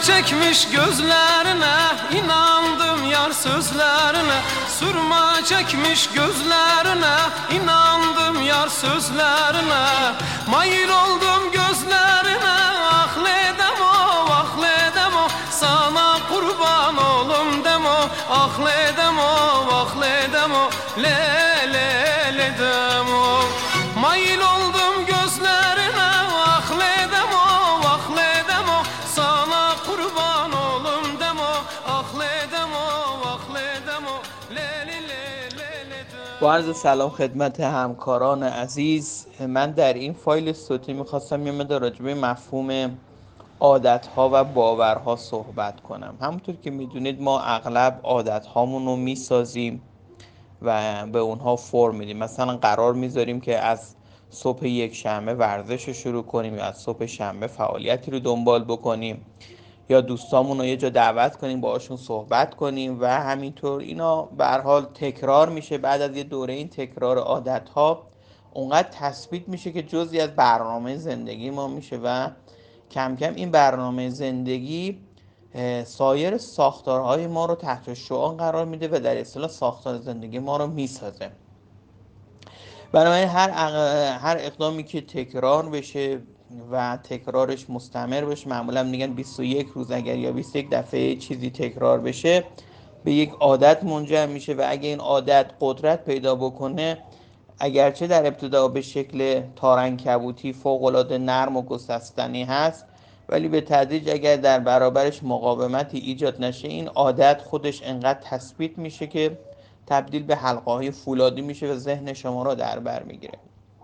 çekmiş gözlerine, inandım yar sözlerine. Sürme çekmiş gözlerine, inandım yar sözlerine. Mayıl oldum gözlerine, ahledem o, ahledem o. Sana kurban olum demo, ahledem o, ahledem o. Le le le demo. Mayıl oldum gözlerine, ahledem o, ahledem o. Sana kurban olum demo, ahledem o, ahledem o. Le le le le le demo. با عرض سلام خدمت همکاران عزیز. من در این فایل صوتی میخواستم یه مقدار راجع به مفهوم عادت‌ها و باورها صحبت کنم. همونطور که میدونید ما اغلب عادت‌هامون رو میسازیم و به اونها فرم میدیم. مثلا قرار میذاریم که از صبح یک شنبه ورزش رو شروع کنیم یا از صبح شنبه فعالیتی رو دنبال بکنیم یا دوستامون رو یه جا دعوت کنیم باهاشون صحبت کنیم و همینطور اینا به هر حال تکرار میشه. بعد از یه دوره این تکرار عادت‌ها اونقدر تثبیت میشه که جزئی از برنامه زندگی ما میشه و کم کم این برنامه زندگی سایر ساختارهای ما رو تحت شعاع قرار میده و در اصطلاح ساختار زندگی ما رو میسازه. بنابراین هر اقدامی که تکرار بشه و تکرارش مستمر بشه، معمولا میگن 21 روز اگر یا 21 دفعه چیزی تکرار بشه به یک عادت منجر میشه و اگه این عادت قدرت پیدا بکنه، اگرچه در ابتدا به شکل تارعنکبوتی فوق‌العاده نرم و گسستنی هست، ولی به تدریج اگر در برابرش مقاومتی ایجاد نشه این عادت خودش انقدر تثبیت میشه که تبدیل به حلقه‌های فولادی میشه و ذهن شما را در بر میگیره.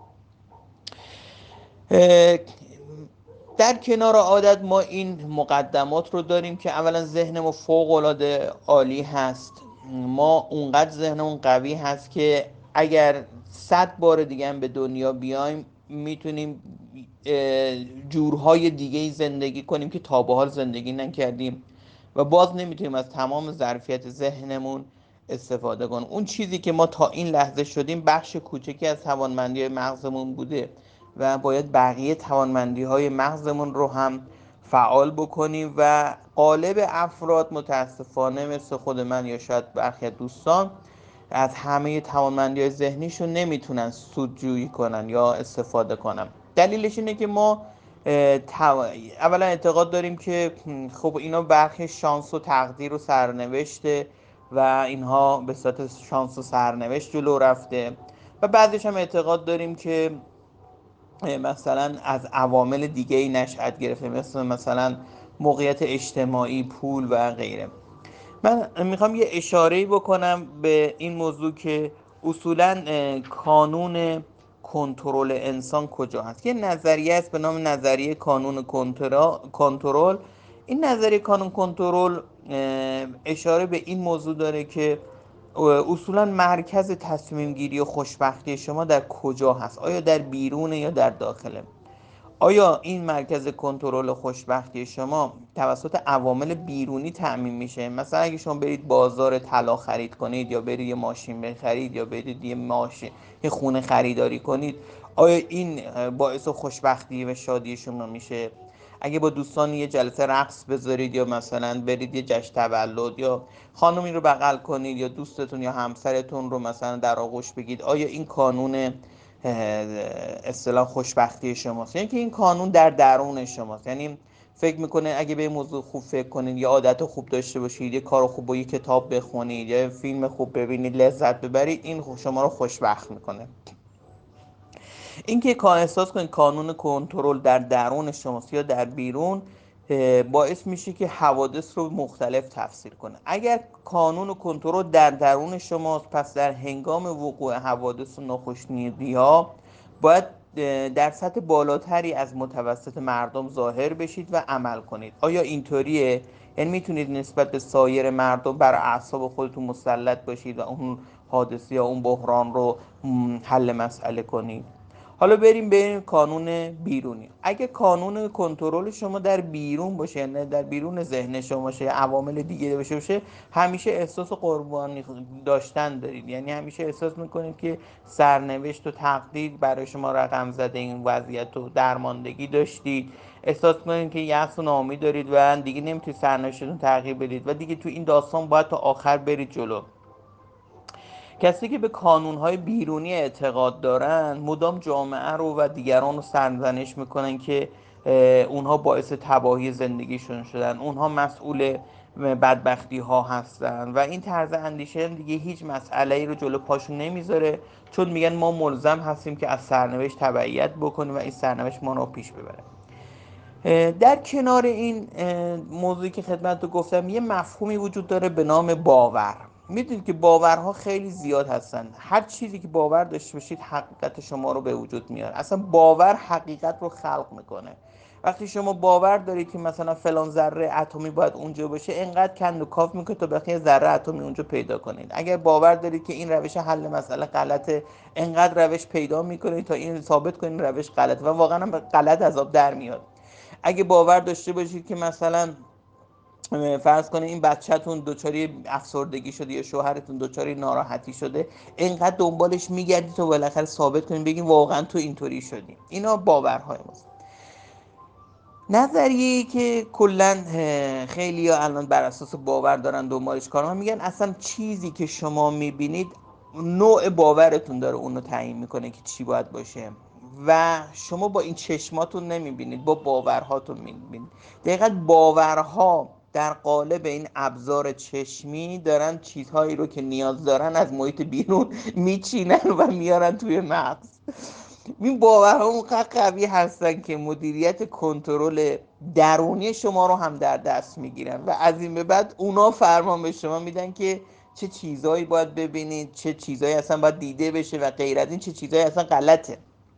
در کنار عادت ما این مقدمات رو داریم که اولا ذهنمون فوق‌العاده عالی هست. ما اونقدر ذهنمون قوی هست که اگر 100 بار دیگه هم به دنیا بیایم میتونیم جورهای دیگه زندگی کنیم که تا به حال زندگی نکردیم و باز نمیتونیم از تمام ظرفیت ذهنمون استفاده کنیم. اون چیزی که ما تا این لحظه شدیم بخش کوچکی از توانمندی مغزمون بوده و باید بقیه توانمندی‌های مغزمون رو هم فعال بکنیم و غالب افراد متاسفانه مثل خود من یا شاید برخی دوستان از همه توانمندی‌های ذهنیشون نمیتونن سودجویی کنن یا استفاده کنن. دلیلش اینه که ما اولا اعتقاد داریم که خب اینا برخی شانس و تقدیر و سرنوشته و اینها به صورت شانس و سرنوشت جلو رفته و بعدش هم اعتقاد داریم که مثلا از عوامل دیگه ای نشأت گرفته، مثلا موقعیت اجتماعی، پول و غیره. من میخوام یه اشاره‌ای بکنم به این موضوع که اصولاً کانون کنترل انسان کجا هست. یه نظریه است به نام نظریه کانون کنترل. این نظریه کانون کنترل اشاره به این موضوع داره که اصولاً مرکز تصمیم گیری و خوشبختی شما در کجا هست؟ آیا در بیرونه یا در داخله؟ آیا این مرکز کنترل خوشبختی شما توسط عوامل بیرونی تأمین میشه؟ مثلا اگه شما برید بازار طلا خرید کنید یا برید یه ماشین بخرید یا برید یه خونه خریداری کنید، آیا این باعث خوشبختی و شادی شما میشه؟ اگه با دوستان یه جلسه رقص بذارید یا مثلا برید یه جشن تولد یا خانومی رو بغل کنید یا دوستتون یا همسرتون رو مثلا در آغوش بگید، آیا این کانون اصطلاح خوشبختی شماست؟ یعنی که این کانون در درون شماست. یعنی فکر میکنه اگه به این موضوع خوب فکر کنید، یا عادت خوب داشته باشید، یه کار خوب با یه کتاب بخونید یا فیلم خوب ببینید، لذت ببرید، این شما رو خوشبخت میکنه. اینکه احساس کنید کانون کنترل در درون شماست یا در بیرون باعث میشه که حوادث رو مختلف تفسیر کنه. اگر کانون کنترل در درون شماست، پس در هنگام وقوع حوادث و ناخوشنودی‌ها باید در سطح بالاتری از متوسط مردم ظاهر بشید و عمل کنید. آیا اینطوریه؟ یعنی میتونید نسبت به سایر مردم بر اعصاب خودتون مسلط باشید و اون حادثه یا اون بحران رو حل مسئله کنید؟ حالا بریم به کانون بیرونی. اگه کانون کنترل شما در بیرون باشه، یعنی در بیرون ذهن شما باشه، عوامل دیگه باشه، همیشه احساس قربانی داشتن دارید. یعنی همیشه احساس میکنید که سرنوشت و تقدیر برای شما رقم زده، این وضعیت و درماندگی داشتید. احساس کنید که یأس و ناامیدی دارید و دیگه نمیتونید سرنوشتتون تغییر بدید و دیگه تو این داستان باید تا آخر برید جلو. کسی که به کانونهای بیرونی اعتقاد دارن مدام جامعه رو و دیگران رو سرزنش میکنن که اونها باعث تباهی زندگیشون شدن، اونها مسئول بدبختی ها هستن و این طرز اندیشه دیگه هیچ مسئله ای رو جلو پاشون نمیذاره، چون میگن ما ملزم هستیم که از سرنوشت تبعیت بکنیم و این سرنوشت ما رو پیش ببره. در کنار این موضوعی که خدمت رو گفتم یه مفهومی وجود داره به نام باور. میدونید که باورها خیلی زیاد هستن. هر چیزی که باور داشته باشید حقیقت شما رو به وجود میاره. اصلا باور حقیقت رو خلق میکنه. وقتی شما باور دارید که مثلا فلان ذره اتمی باید اونجا باشه، اینقدر کند و کاف میکنه تا بخیه ذره اتمی اونجا پیدا کنید. اگر باور دارید که این روش حل مسئله غلطه، اینقدر روش پیدا میکنید تا این ثابت کنید روش غلطه و واقعا هم غلط از آب در میاد. اگه باور داشته باشید که مثلا فرض کنه این بچه‌تون دچاری افسردگی شده یا شوهرتون دچاری ناراحتی شده، اینقدر دنبالش میگردید تا بالاخره ثابت کنید بگین واقعا تو اینطوری شدی. اینا باورهای ماست. نظریه‌ای که کلا خیلی‌ها الان بر اساس باور دارن دنبالش کار میگن اصلا چیزی که شما میبینید نوع باورتون داره اونو تعیین میکنه که چی باید باشه و شما با این چشماتون نمیبینید، با باورهاتون میبینید. دقیقاً باورها در قالب این ابزار چشمی دارن چیزهایی رو که نیاز دارن از محیط بیرون میچینن و میارن توی مغز. این باورها اونقدر قوی هستن که مدیریت کنترل درونی شما رو هم در دست میگیرن و از این به بعد اونا فرمان به شما میدن که چه چیزایی باید ببینید، چه چیزایی اصلا باید دیده بشه و غیر از این چه چیزایی اصلا غلطه.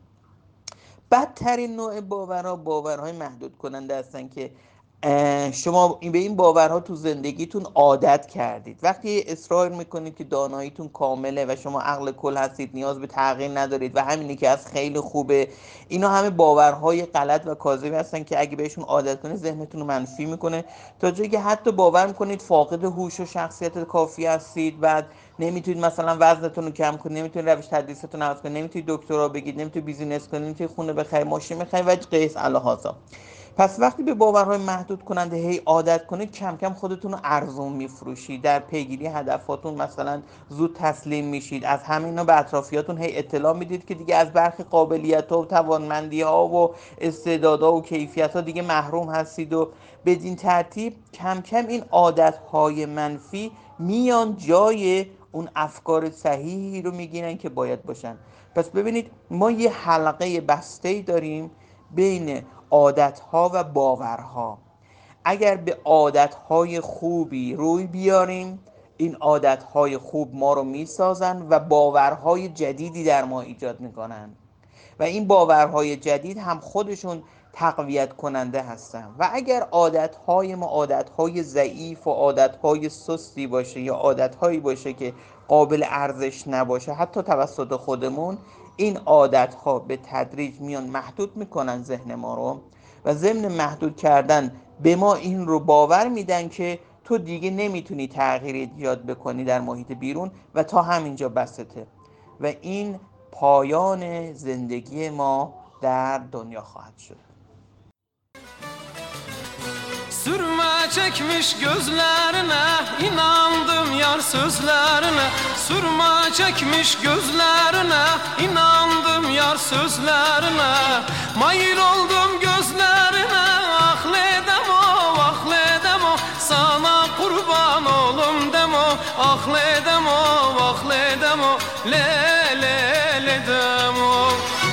بدترین نوع باورها باورهای محدود کننده هستن که شما به این باورها تو زندگیتون عادت کردید. وقتی اصرار میکنید که داناییتون کامله و شما عقل کل هستید، نیاز به تغییر ندارید و همینی که از خیلی خوبه، اینا همه باورهای غلط و کاذبی هستن که اگه بهشون عادت کنید ذهنتون رو منفی میکنه تا جایی که حتی باور میکنید فاقد هوش و شخصیت کافی هستید و نمیتونید مثلا وزنتون رو کم کنید، نمیتونید روش تدریستون رو عوض کنید، نمیتونید دکترا بگیرید، نمیتونید بیزینس کنید، نمیتونید خونه بخرید، ماشین بخرید و قیس الهازا. پس وقتی به باورهای محدود کننده هی عادت کنید کم کم خودتون رو ارزون میفروشید، در پیگیری هدفاتون مثلا زود تسلیم میشید، از همینا به اطرافیاتون هی اطلاع میدید که دیگه از برخی قابلیت‌ها و توانمندی‌ها و استعدادها و کیفیت‌ها دیگه محروم هستید و بدین ترتیب کم کم این عادت‌های منفی میان جای اون افکار صحیحی رو میگیرن که باید باشن. پس ببینید ما یه حلقه بسته‌ای داریم بین عادت‌ها و باورها. اگر به عادت‌های خوبی روی بیاریم، این عادت‌های خوب ما رو میسازن و باورهای جدیدی در ما ایجاد میکنن و این باورهای جدید هم خودشون تقویت کننده هستن. و اگر عادت‌های ما عادت‌های ضعیف و عادت‌های سستی باشه یا عادت‌هایی باشه که قابل ارزش نباشه حتی توسط خودمون، این عادت‌ها به تدریج میان محدود میکنن ذهن ما رو و ضمن محدود کردن به ما این رو باور میدن که تو دیگه نمیتونی تغییری ایجاد بکنی در محیط بیرون و تا همینجا بسته و این پایان زندگی ما در دنیا خواهد شد. Sürme çekmiş gözlerine, inandım yar sözlerine. Sürme çekmiş gözlerine, inandım yar sözlerine. Mayıl oldum gözlerine, ahledem o, sana kurban olum demo. Ahledem o, le le le demo.